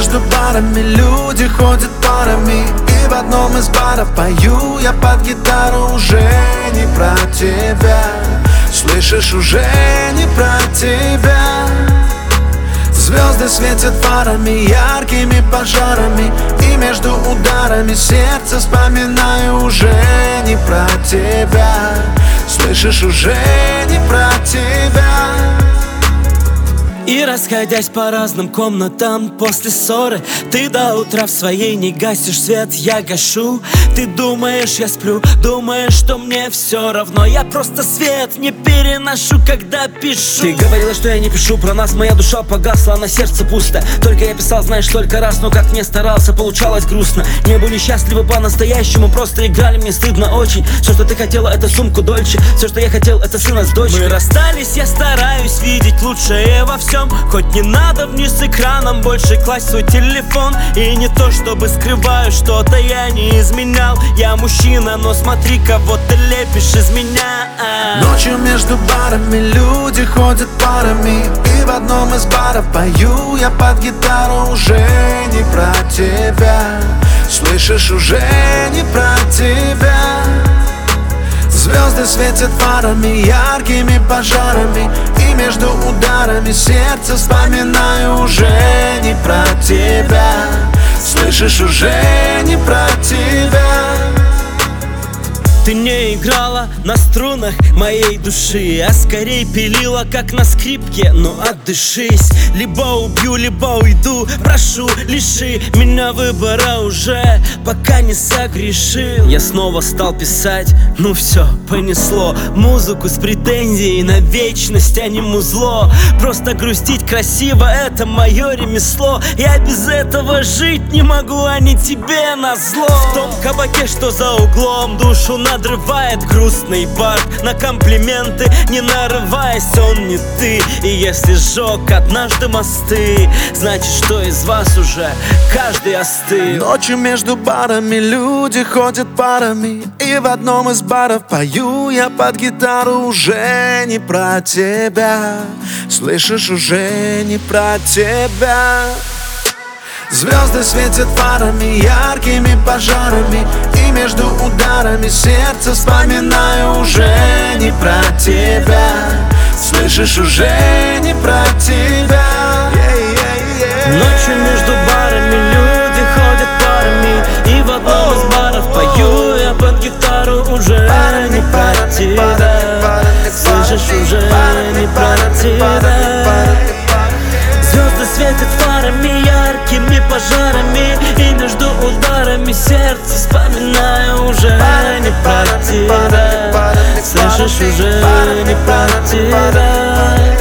между барами люди ходят парами, и в одном из баров пою я под гитару уже не про тебя. Слышишь, уже не про тебя. Звезды светят фарами, яркими пожарами, и между ударами сердца вспоминаю уже не про тебя. Слышишь, уже не про тебя. И расходясь по разным комнатам после ссоры, ты до утра в своей не гасишь свет, я гашу. Ты думаешь, я сплю, думаешь, что мне все равно. Я просто свет не переношу, когда пишу. Ты говорила, что я не пишу про нас, моя душа погасла, на сердце пусто. Только я писал, знаешь, только раз, но как не старался, получалось грустно. Не были счастливы по-настоящему, просто играли, мне стыдно очень. Все, что ты хотела, это сумку Дольче, все, что я хотел, это сына с дочкой. Мы расстались, я стараюсь видеть лучшее во всем. Хоть не надо вниз экраном больше класть свой телефон. И не то чтобы скрываю, что-то я не изменял. Я мужчина, но смотри, кого ты лепишь из меня. Ночью между барами люди ходят парами, и в одном из баров пою я под гитару уже не про тебя. Слышишь, уже не про тебя. Звезды светят фарами, яркими пожарами, и между ударами сердца вспоминаю уже не про тебя. Слышишь, уже не про тебя. Ты не играла на струнах моей души, а скорее пилила, как на скрипке. Ну отдышись, либо убью, либо уйду. Прошу, лиши меня выбора уже, пока не согрешил. Я снова стал писать, ну все, понесло. Музыку с претензией на вечность, а не музло. Просто грустить красиво, это мое ремесло. Я без этого жить не могу, а не тебе назло. В том кабаке, что за углом, душу надрывает грустный бард. На комплименты не нарываясь, он не ты. И если сжег однажды мосты, значит, что из вас уже каждый остыл. Ночью между барами люди ходят парами, и в одном из баров пою я под гитару уже не про тебя. Слышишь, уже не про тебя. Звезды светят фарами, яркими пожарами, и между ударами сердца вспоминаю уже не про тебя. Слышишь, уже не про тебя. Ночью между барами люди ходят парами, и в одном из баров пою я под гитару уже не про тебя. Слышишь, уже не про тебя. Звезды светят фарами, яркими пожарами, и между ударами сердца вспоминаю уже не про тебя. Слышишь, уже не про тебя.